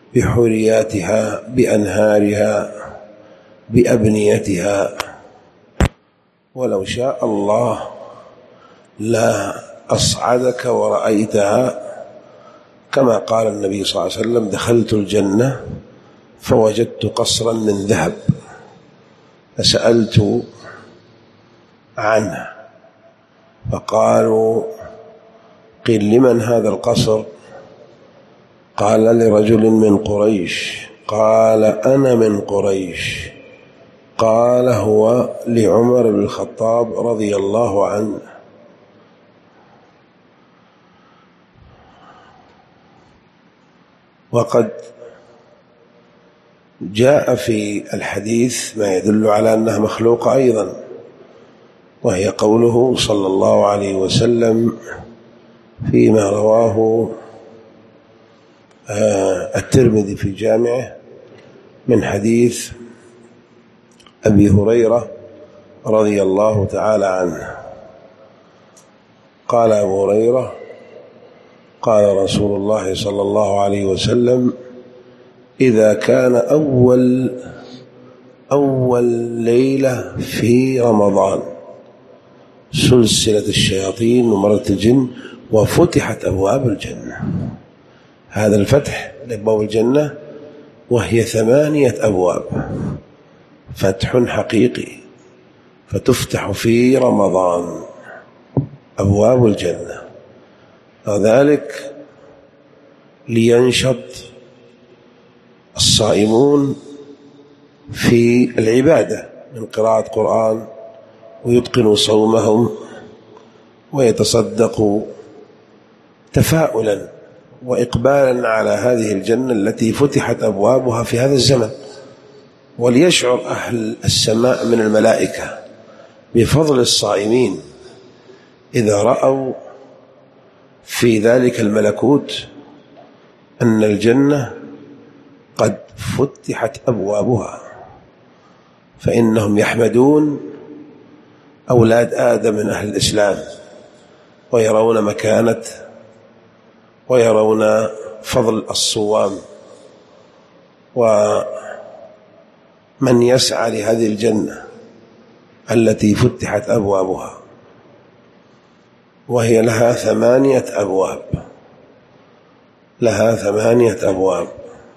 بحورياتها بأنهارها بأبنيتها، ولو شاء الله لا أصعدك ورأيتها، كما قال النبي صلى الله عليه وسلم: دخلت الجنة فوجدت قصرا من ذهب فسألت عنه فقالوا: قيل لمن هذا القصر؟ قال: لرجل من قريش. قال: أنا من قريش. قال: هو لعمر بن الخطاب رضي الله عنه. وقد جاء في الحديث ما يدل على أنها مخلوقة أيضا، وهي قوله صلى الله عليه وسلم فيما رواه الترمذي في جامعه من حديث أبي هريرة رضي الله تعالى عنه. قال أبو هريرة: قال رسول الله صلى الله عليه وسلم: إذا كان أول ليلة في رمضان سلسلة الشياطين ومرت الجن وفتحت أبواب الجنة. هذا الفتح لأبواب الجنة وهي 8 أبواب، فتح حقيقي، فتفتح في رمضان أبواب الجنة، وذلك لينشط الصائمون في العبادة من قراءة قرآن، ويتقنوا صومهم ويتصدقوا تفاؤلا وإقبالا على هذه الجنة التي فتحت أبوابها في هذا الزمن، وليشعر أهل السماء من الملائكة بفضل الصائمين إذا رأوا في ذلك الملكوت أن الجنة قد فتحت أبوابها، فإنهم يحمدون أولاد آدم من أهل الإسلام، ويرون مكانة ويرون فضل الصوام ومن يسعى لهذه الجنة التي فتحت أبوابها، وهي لها 8 أبواب، لها 8 أبواب.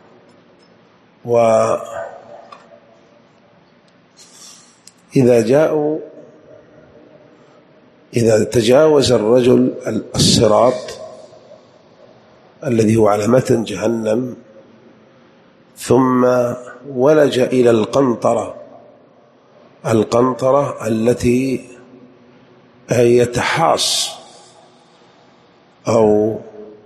إذا تجاوز الرجل الصراط الذي هو على متن جهنم ثم ولج إلى القنطرة التي يتحاص أو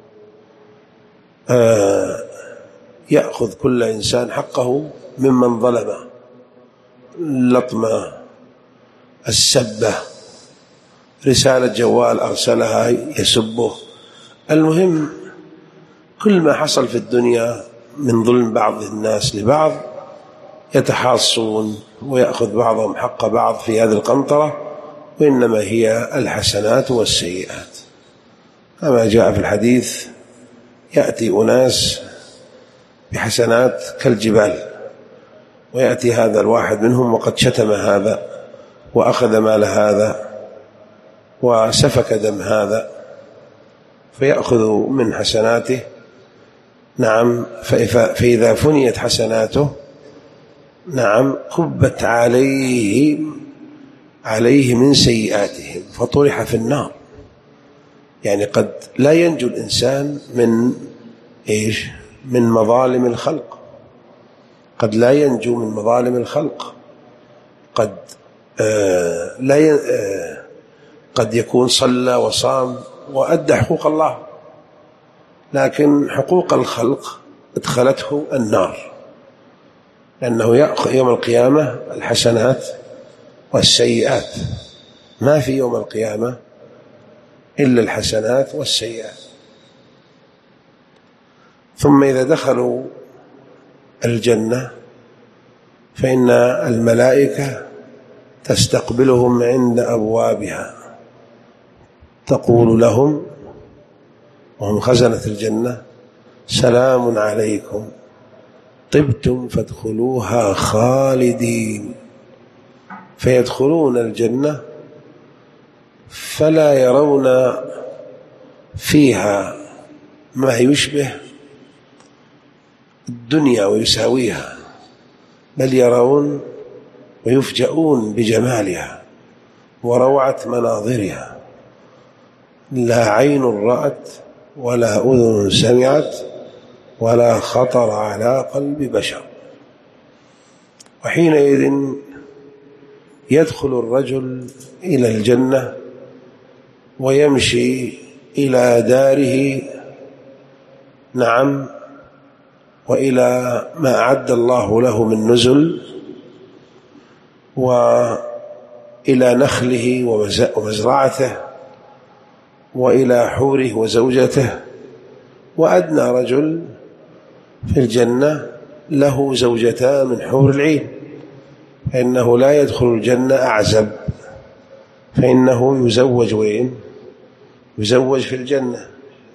يأخذ كل إنسان حقه ممن ظلمه، اللطمة، السبة، رسالة جوال أرسلها يسبه، المهم كل ما حصل في الدنيا من ظلم بعض الناس لبعض يتحاصون ويأخذ بعضهم حق بعض في هذه القنطرة، وإنما هي الحسنات والسيئات، كما جاء في الحديث: يأتي أناس بحسنات كالجبال، ويأتي هذا الواحد منهم وقد شتم هذا وأخذ مال هذا وسفك دم هذا، فيأخذ من حسناته، نعم، فإذا فنيت حسناته، نعم، كبت عليه من سيئاتهم فطرح في النار. يعني قد لا ينجو الإنسان من مظالم الخلق، قد لا ينجو من مظالم الخلق، قد يكون صلى وصام وأدى حقوق الله، لكن حقوق الخلق ادخلته النار، لأنه يأخذ يوم القيامة الحسنات والسيئات، ما في يوم القيامة إلا الحسنات والسيئات. ثم إذا دخلوا الجنة فإن الملائكة تستقبلهم عند أبوابها، تقول لهم وهم خزنة الجنة: سلام عليكم طبتم فادخلوها خالدين. فيدخلون الجنة فلا يرون فيها ما يشبه الدنيا ويساويها، بل يرون ويفجؤون بجمالها وروعة مناظرها، لا عين رأت ولا أذن سمعت ولا خطر على قلب بشر. وحينئذ يدخل الرجل إلى الجنة ويمشي إلى داره، نعم، وإلى ما أعد الله له من نزل، وإلى نخله ومزرعته، وإلى حوره وزوجته. وأدنى رجل في الجنة له زوجتان من حور العين، فإنه لا يدخل الجنة أعزب، فإنه يزوج وين؟ يزوج في الجنة،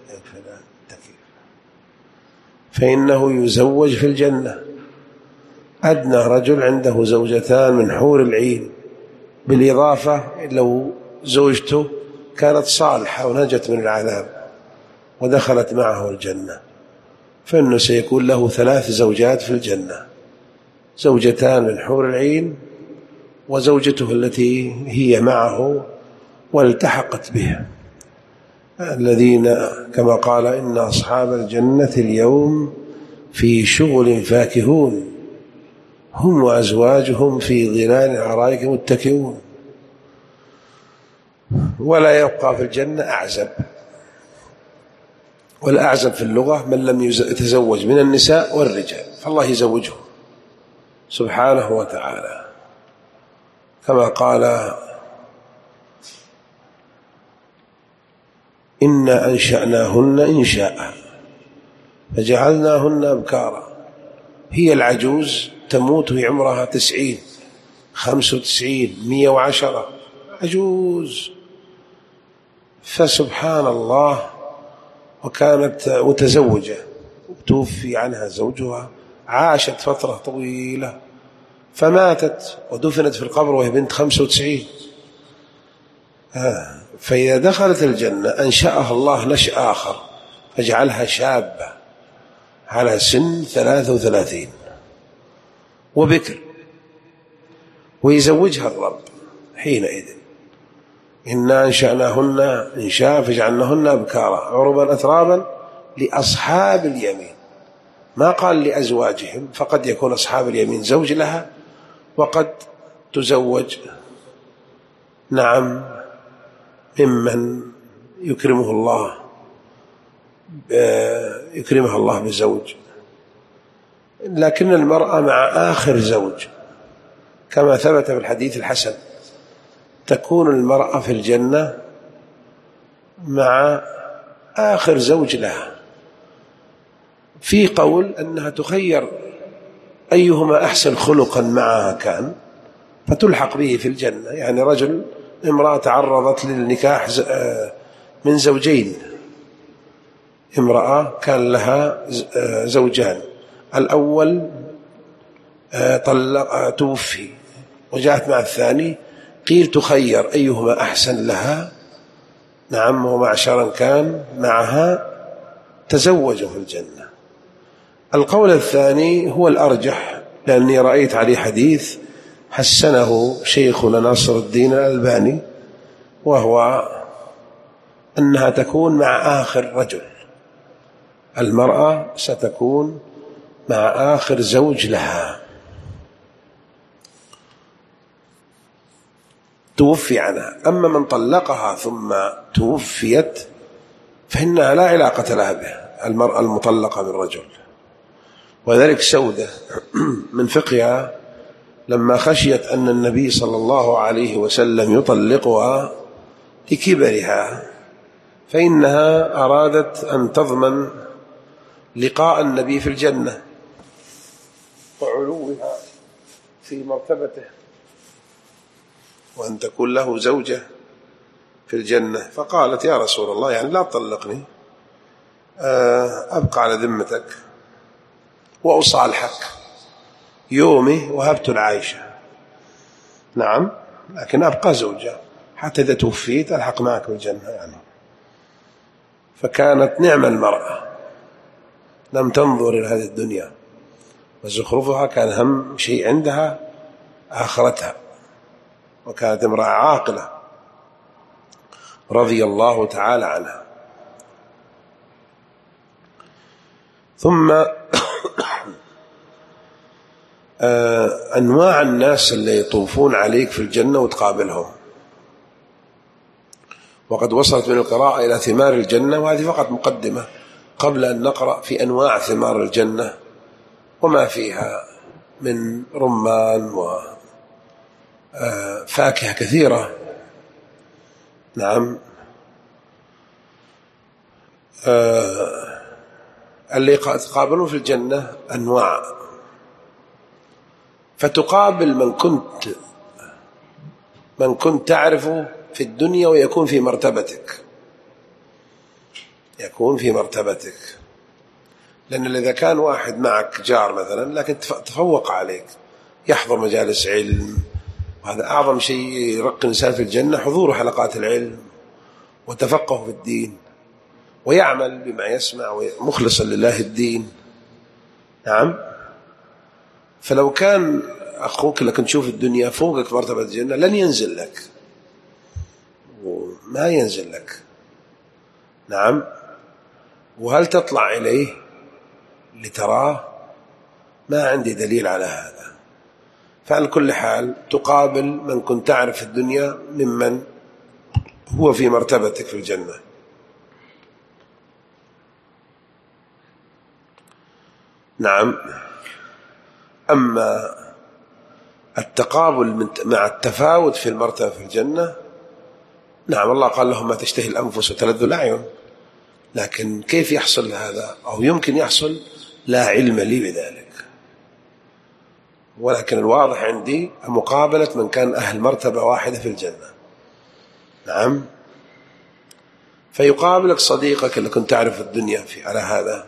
فإنه يزوج في الجنة. أدنى رجل عنده زوجتان من حور العين، بالإضافة لو زوجته كانت صالحة ونجت من العذاب ودخلت معه الجنة، فإنه سيكون له 3 زوجات في الجنة، زوجتان من حور العين وزوجته التي هي معه والتحقت به، الذين كما قال إن أصحاب الجنة اليوم في شغل فاكهون هم وأزواجهم في ظلال الأرائك متكئون. ولا يبقى في الجنة أعزب، والأعزب في اللغة من لم يتزوج من النساء والرجال، فالله يزوجه سبحانه وتعالى، كما قال إنا أنشأناهن إنشاء فجعلناهن أبكارا. هي العجوز تموت في عمرها 90 95 110 عجوز، فسبحان الله. وكانت متزوجة توفي عنها زوجها، عاشت فترة طويلة فماتت ودفنت في القبر وهي بنت 95. فإذا دخلت الجنة أنشأها الله نشأ آخر فجعلها شابة على سن 33 وبكر، ويزوجها الرب حينئذ. إنا أنشأناهن إنشاء فجعلناهن أبكارا عربا أترابا لأصحاب اليمين، ما قال لأزواجهم، فقد يكون أصحاب اليمين زوج لها وقد تزوج، نعم، ممن يكرمها الله بزوج. لكن المرأة مع آخر زوج كما ثبت في الحديث الحسن، تكون المرأة في الجنة مع آخر زوج لها. في قول أنها تخير أيهما أحسن خلقا معها كان فتلحق به في الجنة، يعني رجل امرأة تعرضت للنكاح من زوجين، امرأة كان لها زوجان، الأول توفي وجاءت مع الثاني، قيل تخير أيهما أحسن لها، نعم، ومعشرا كان معها تزوجوا في الجنة. القول الثاني هو الأرجح، لأني رأيت عليه حديث حسنه شيخنا ناصر الدين الألباني، وهو أنها تكون مع آخر رجل، المرأة ستكون مع آخر زوج لها توفي عنها. أما من طلقها ثم توفيت فإنها لا علاقة لها به، المرأة المطلقة من رجل. وذلك سودة من فقهها لما خشيت أن النبي صلى الله عليه وسلم يطلقها لكبرها، فإنها أرادت أن تضمن لقاء النبي في الجنة وعلوها في مرتبته، وأن تكون له زوجة في الجنة، فقالت يا رسول الله يعني لا تطلقني، أبقى على ذمتك وأصالحك. يومي وهبت العائشة. نعم، لكن أبقى زوجة حتى إذا توفيت ألحق معك بالجنة يعني. فكانت نعم المرأة، لم تنظر إلى هذه الدنيا وزخرفها، كان أهم شيء عندها آخرتها، وكانت امرأة عاقلة رضي الله تعالى عنها. ثم أنواع الناس اللي يطوفون عليك في الجنة وتقابلهم. وقد وصلت من القراءة إلى ثمار الجنة، وهذه فقط مقدمة قبل أن نقرأ في أنواع ثمار الجنة وما فيها من رمان وفاكهة كثيرة. نعم، اللي تقابلون في الجنة أنواع، فتقابل من كنت تعرفه في الدنيا ويكون في مرتبتك، لأن إذا كان واحد معك جار مثلا لكن تفوق عليك، يحضر مجالس علم، وهذا أعظم شيء يرقي الإنسان في الجنة، حضور حلقات العلم وتفقه في الدين ويعمل بما يسمع مخلصا لله الدين. نعم، فلو كان أخوك لكن تشوف الدنيا فوقك مرتبة الجنة لن ينزل لك، وما ينزل لك. نعم، وهل تطلع إليه لتراه؟ ما عندي دليل على هذا. فعلى كل حال تقابل من كنت تعرف في الدنيا ممن هو في مرتبتك في الجنة. نعم، أما التقابل مع التفاوت في المرتبة في الجنة، نعم الله قال لهم ما تشتهي الأنفس وتلذ الأعين، لكن كيف يحصل هذا أو يمكن يحصل لا علم لي بذلك. ولكن الواضح عندي مقابلة من كان أهل مرتبة واحدة في الجنة. نعم، فيقابلك صديقك اللي كنت تعرف الدنيا على هذا،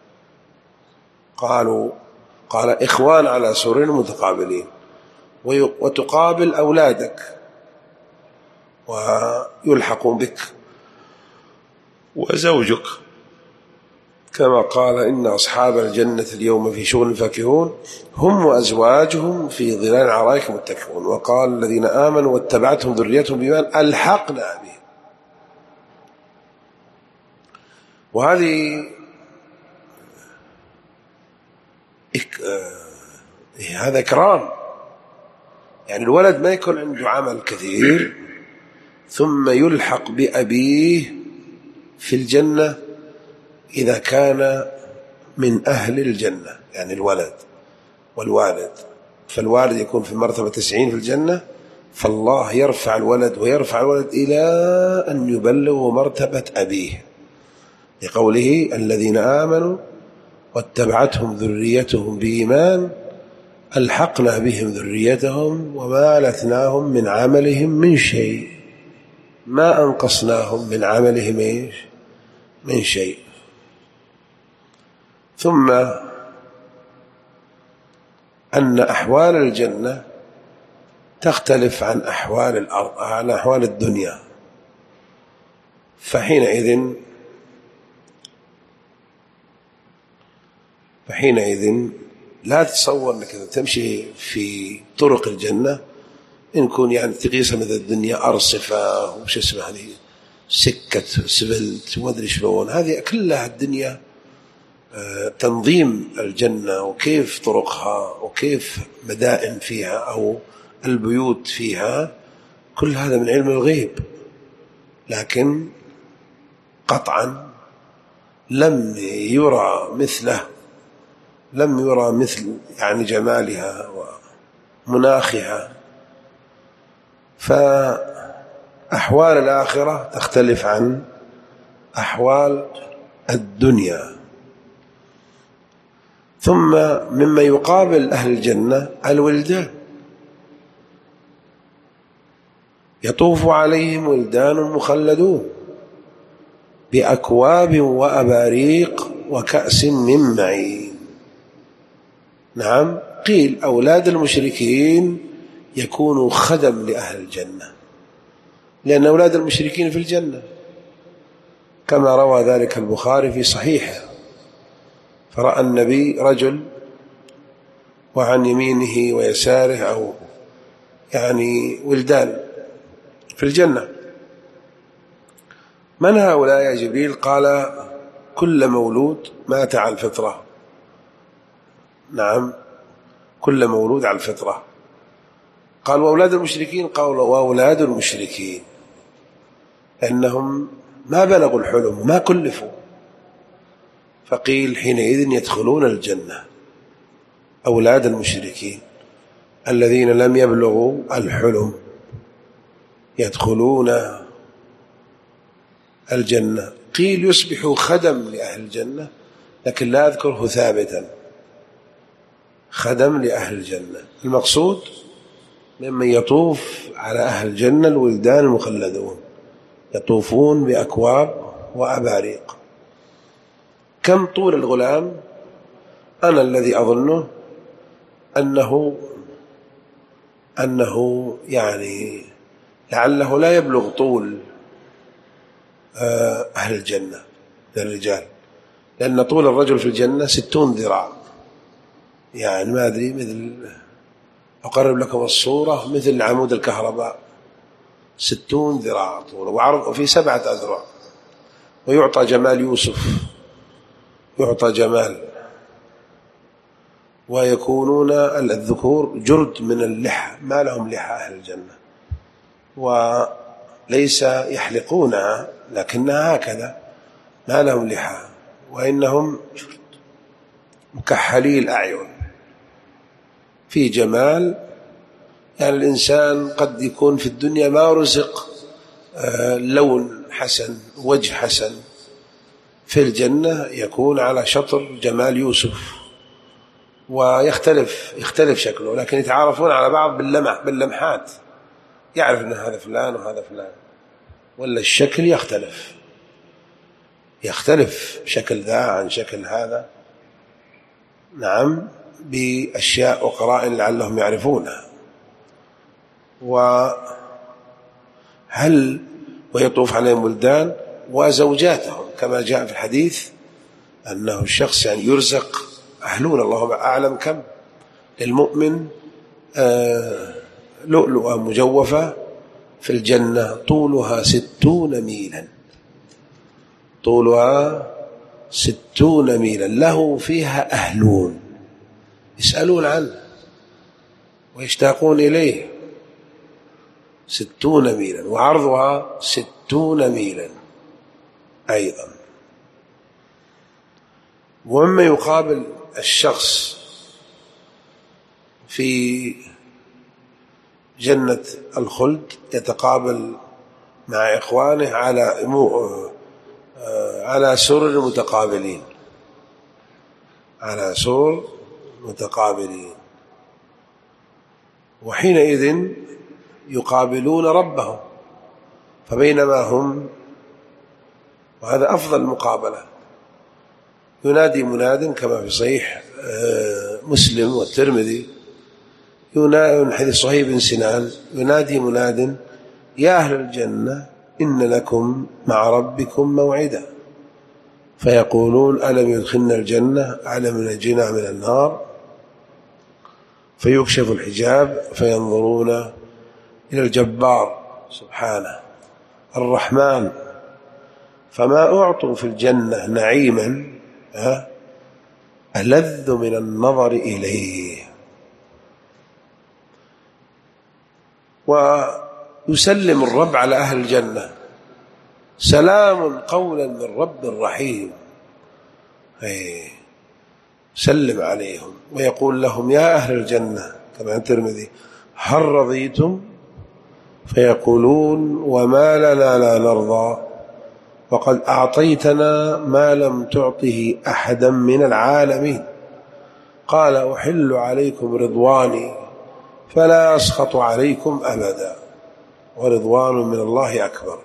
قال إخوان على سرر متقابلين، وتقابل أولادك ويلحقون بك وزوجك، كما قال إن أصحاب الجنة اليوم في شغل فاكهون هم وأزواجهم في ظلال عرائك متكئون. وقال الذين آمنوا واتبعتهم ذريتهم بإيمان ألحقنا بهم. وهذه هذا إكرام، يعني الولد ما يكون عنده عمل كثير ثم يلحق بأبيه في الجنة إذا كان من أهل الجنة، يعني الولد والوالد، فالوالد يكون في مرتبة 90 في الجنة، فالله يرفع الولد إلى أن يبلغ مرتبة أبيه، لقوله الذين آمنوا واتبعتهم ذريتهم بإيمان ألحقنا بهم ذريتهم وما ألتناهم من عملهم من شيء، ما أنقصناهم من عملهم من شيء. ثم أن أحوال الجنة تختلف عن أحوال الأرض، عن أحوال الدنيا، فحينئذ لا تتصور أنك تمشي في طرق الجنة إن كون يعني تقيسها مثل الدنيا أرصفة وش اسمها هذه سكة سبلت ومدري شلون، هذه كلها الدنيا تنظيم الجنة وكيف طرقها وكيف مدائن فيها أو البيوت فيها، كل هذا من علم الغيب، لكن قطعا لم يرى مثل يعني جمالها ومناخها. فأحوال الآخرة تختلف عن أحوال الدنيا. ثم مما يقابل أهل الجنة الولدان، يطوف عليهم ولدان مخلدون بأكواب وأباريق وكأس من معين. نعم، قيل أولاد المشركين يكونوا خدم لأهل الجنة، لأن أولاد المشركين في الجنة، كما روى ذلك البخاري في صحيحه، فرأى النبي رجل وعن يمينه ويساره أو يعني ولدان في الجنة. من هؤلاء يا جبريل؟ قال كل مولود مات على الفطرة. نعم، كل مولود على الفطرة. قال وأولاد المشركين؟ قال وأولاد المشركين، لأنهم ما بلغوا الحلم وما كلفوا. فقيل حينئذ يدخلون الجنة أولاد المشركين الذين لم يبلغوا الحلم يدخلون الجنة. قيل يصبح خدم لأهل الجنة، لكن لا أذكره ثابتا، خدم لأهل الجنة. المقصود ممن يطوف على أهل الجنة الولدان المخلدون، يطوفون بأكواب وأباريق. كم طول الغلام؟ أنا الذي أظنه أنه يعني لعله لا يبلغ طول أهل الجنة للرجال، لأن طول الرجل في الجنة 60 ذراع، يعني ما أدري، مثل أقرب لكم الصورة مثل عمود الكهرباء، 60 ذراع طول وعرض في 7 أذرع. ويعطى جمال يوسف، يعطى جمال، ويكونون الذكور جرد من اللحى، ما لهم لحى أهل الجنة، وليس يحلقونها لكنها هكذا، ما لهم لحى، وإنهم مكحلي الأعين في جمال. يعني الإنسان قد يكون في الدنيا ما رزق لون حسن، وجه حسن، في الجنة يكون على شطر جمال يوسف، ويختلف شكله، لكن يتعارفون على بعض باللمحات، يعرف أن هذا فلان وهذا فلان، ولا الشكل يختلف شكل ذا عن شكل هذا. نعم، بأشياء وقرائن لعلهم يعرفونها. ويطوف عليهم ولدان وزوجاتهم، كما جاء في الحديث أنه الشخص يعني يرزق أهلون، الله أعلم كم. للمؤمن لؤلؤة مجوفة في الجنة طولها 60 ميلا، طولها 60 ميلا، له فيها أهلون يسألون عنه ويشتاقون إليه، 60 ميلا، وعرضها 60 ميلا أيضا. ومما يقابل الشخص في جنة الخلد يتقابل مع إخوانه على سرر متقابلين، على سرر متقابلين، وحينئذ يقابلون ربهم. فبينما هم، وهذا أفضل مقابلة، ينادي مناد كما في صحيح مسلم والترمذي، من حديث صهيب بن سنان، ينادي مناد يا أهل الجنة إن لكم مع ربكم موعدا، فيقولون ألم يدخلنا الجنة، ألم نجنا من النار، فيكشف الحجاب فينظرون إلى الجبار سبحانه الرحمن، فما أعطوا في الجنة نعيما ألذ من النظر إليه. ويسلم الرب على أهل الجنة، سلام قولا من رب رحيم، سلم عليهم، ويقول لهم يا أهل الجنة كما عند الترمذي هل رضيتم؟ فيقولون وما لنا لا نرضى، وقد أعطيتنا ما لم تعطه أحدا من العالمين. قال أحل عليكم رضواني فلا أسخط عليكم أبدا، ورضوان من الله أكبر.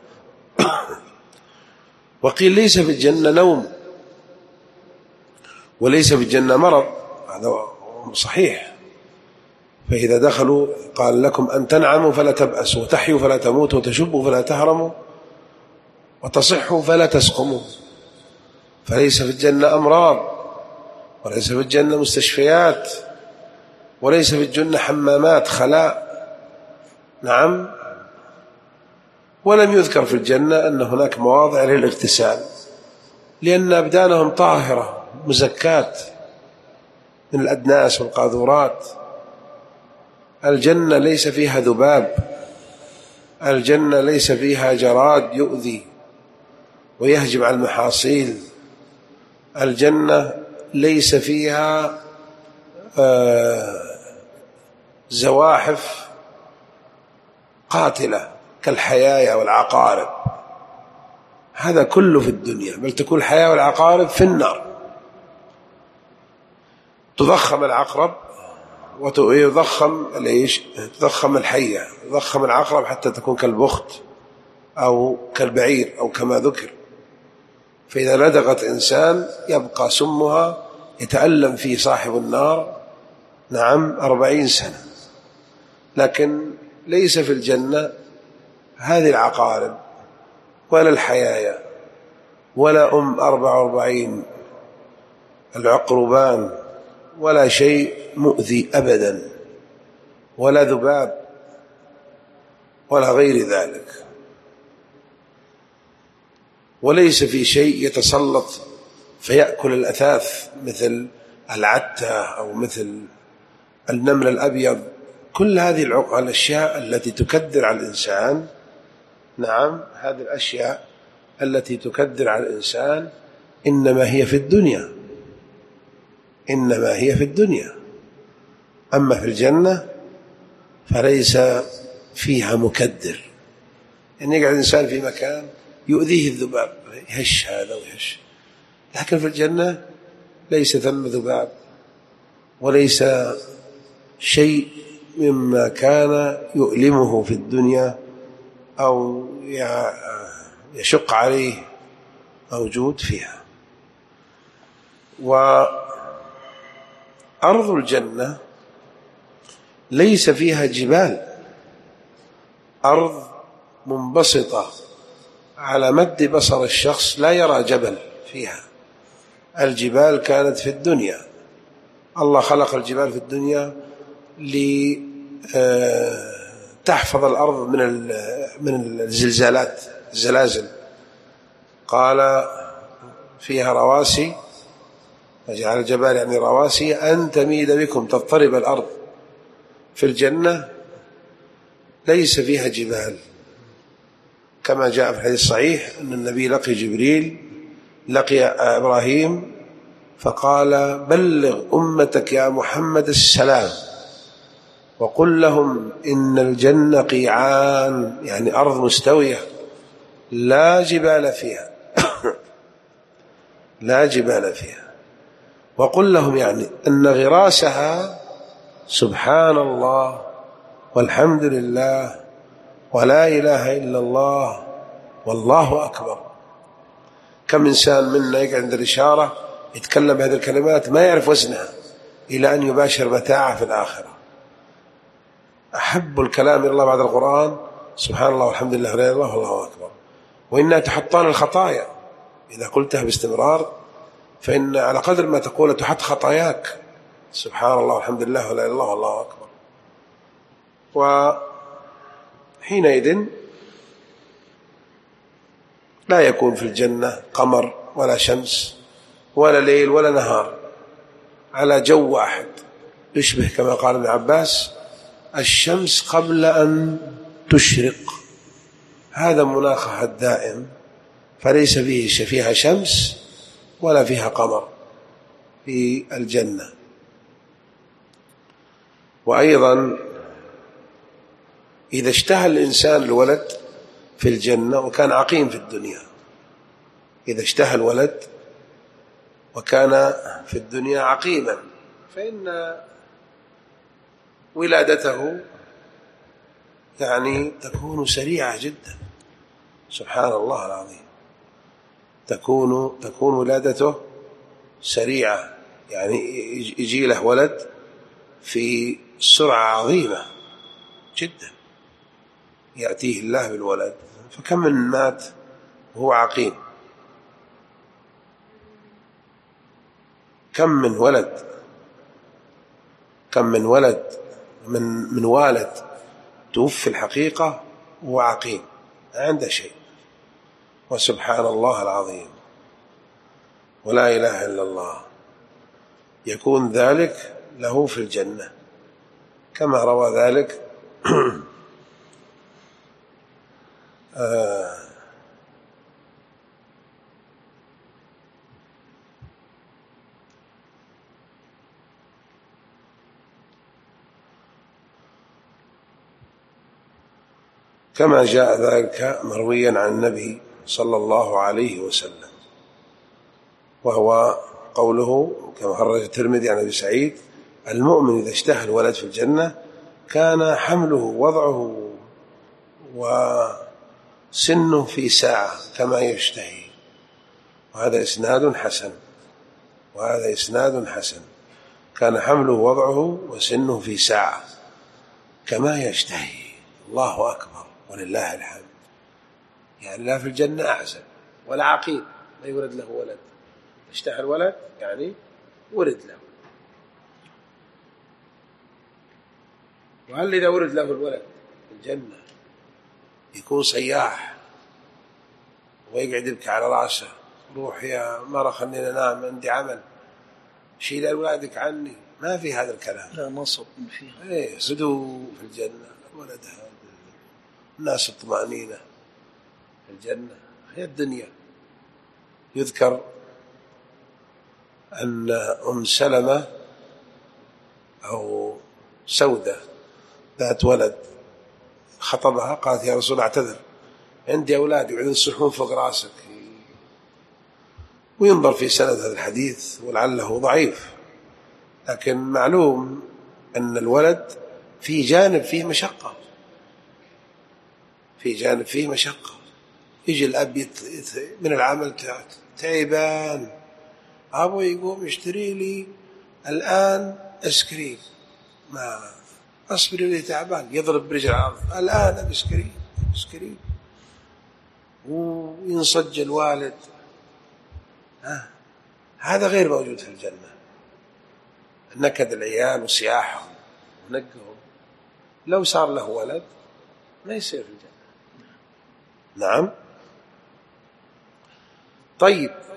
وقيل ليس في الجنة نوم، وليس في الجنة مرض، هذا صحيح. فإذا دخلوا قال لكم أن تنعموا فلا تبأسوا، وتحيوا فلا تموتوا، وتشبوا فلا تهرموا، وتصحوا فلا تسقموا. فليس في الجنة أمراض، وليس في الجنة مستشفيات، وليس في الجنة حمامات خلاء. نعم. ولم يذكر في الجنة أن هناك مواضع للاغتسال، لأن أبدانهم طاهرة مزكاة من الأدناس والقاذورات. الجنة ليس فيها ذباب، الجنة ليس فيها جراد يؤذي ويهجم على المحاصيل، الجنة ليس فيها زواحف قاتلة كالحيايا والعقارب. هذا كله في الدنيا، بل تكون الحياة والعقارب في النار. تضخم العقرب ويضخم تضخم الحية، تضخم العقرب حتى تكون كالبخت أو كالبعير أو كما ذكر. فإذا لدغت إنسان يبقى سمها يتألم فيه صاحب النار 40 سنة. لكن ليس في الجنة هذه العقارب ولا الحيايا ولا 44 العقربان ولا شيء مؤذي أبدا، ولا ذباب ولا غير ذلك. وليس في شيء يتسلط فيأكل الأثاث مثل العتة أو مثل النمل الأبيض. كل هذه الأشياء التي تكدر على الإنسان، هذه الأشياء التي تكدر على الإنسان إنما هي في الدنيا، إنما هي في الدنيا. أما في الجنة فليس فيها مكدر، يعني يقعد الإنسان في مكان يؤذيه الذباب، يهش هذا ويهش. لكن في الجنة ليس ثم ذباب وليس شيء مما كان يؤلمه في الدنيا أو يشق عليه موجود فيها. وأرض الجنة ليس فيها جبال، أرض منبسطة على مد بصر الشخص، لا يرى جبل فيها. الجبال كانت في الدنيا، الله خلق الجبال في الدنيا لتحفظ الأرض من الزلازل. قال فيها رواسي، وجعل الجبال يعني رواسي أن تميد بكم تضطرب الأرض. في الجنة ليس فيها جبال، كما جاء في الحديث الصحيح أن النبي لقي جبريل، لقي إبراهيم، فقال بلغ أمتك يا محمد السلام وقل لهم إن الجنة قيعان، يعني أرض مستوية لا جبال فيها لا جبال فيها. وقل لهم يعني أن غراسها سبحان الله والحمد لله ولا إله إلا الله والله أكبر. كم إنسان منا يقعد عند الإشارة يتكلم بهذه الكلمات ما يعرف وزنها إلى أن يباشر متاعه في الآخرة. أحب الكلام إلى الله بعد القرآن سبحان الله والحمد لله ولا إله إلا الله والله أكبر. وإنها تحطان الخطايا، إذا قلتها باستمرار فإن على قدر ما تقول تحط خطاياك. سبحان الله والحمد لله ولا إله إلا الله والله أكبر. وحينئذ لا يكون في الجنة قمر ولا شمس ولا ليل ولا نهار، على جو واحد يشبه كما قال ابن عباس الشمس قبل أن تشرق. هذا مناخها الدائم، فليس فيها شمس ولا فيها قمر في الجنة. وأيضا إذا اشتهى الإنسان الولد في الجنة وكان عقيم في الدنيا، إذا اشتهى الولد وكان في الدنيا عقيما فإن ولادته يعني تكون سريعة جدا. سبحان الله العظيم، تكون ولادته سريعة، يعني يجي له ولد في سرعة عظيمة جدا يأتيه الله بالولد. فكم من مات وهو عقيم، كم من ولد، كم من ولد من والد توفي الحقيقة وهو عقيم ما عنده شيء، وسبحان الله العظيم ولا إله إلا الله، يكون ذلك له في الجنة كما روى ذلك كما جاء ذلك مرويا عن النبي صلى الله عليه وسلم، وهو قوله كما خرج الترمذي عن أبي سعيد: المؤمن إذا اشتهى الولد في الجنة كان حمله ووضعه وسنه في ساعة كما يشتهي. وهذا إسناد حسن، وهذا إسناد حسن. كان حمله ووضعه وسنه في ساعة كما يشتهي. الله أكبر ولله الحمد. يعني لا في الجنة أحسن ولا عقيم ما يولد له ولد، اشتهى الولد يعني ولد له. وهل إذا ولد له الولد في الجنة يكون سياح ويقعد يبكي على رأسه: روح يا مرة خلينا ننام عندي عمل، شيل أولادك عني؟ ما في هذا الكلام، لا نصب فيها. إيه هدوء في الجنة. الولد هذا الناس الطمأنينة في الجنة. هي الدنيا. يذكر أن أم سلمة أو سودة ذات ولد خطبها، قالت: يا رسول الله اعتذر، عندي أولاد يقعدون يصيحون فوق راسك. وينظر في سند هذا الحديث ولعله ضعيف، لكن معلوم أن الولد في جانب فيه مشقة، في جانب فيه مشقة. يجي الأب من العمل تعبان، أبو يقوم يشتري لي الآن اسكريم، ما أصبر لي تعبان، يضرب برجل الأرض: الآن اسكريم، وينصج الوالد. هذا غير موجود في الجنة. نكد العيال وسياحهم ونقهم لو صار له ولد ما يصير في الجنة. نعم. طيب،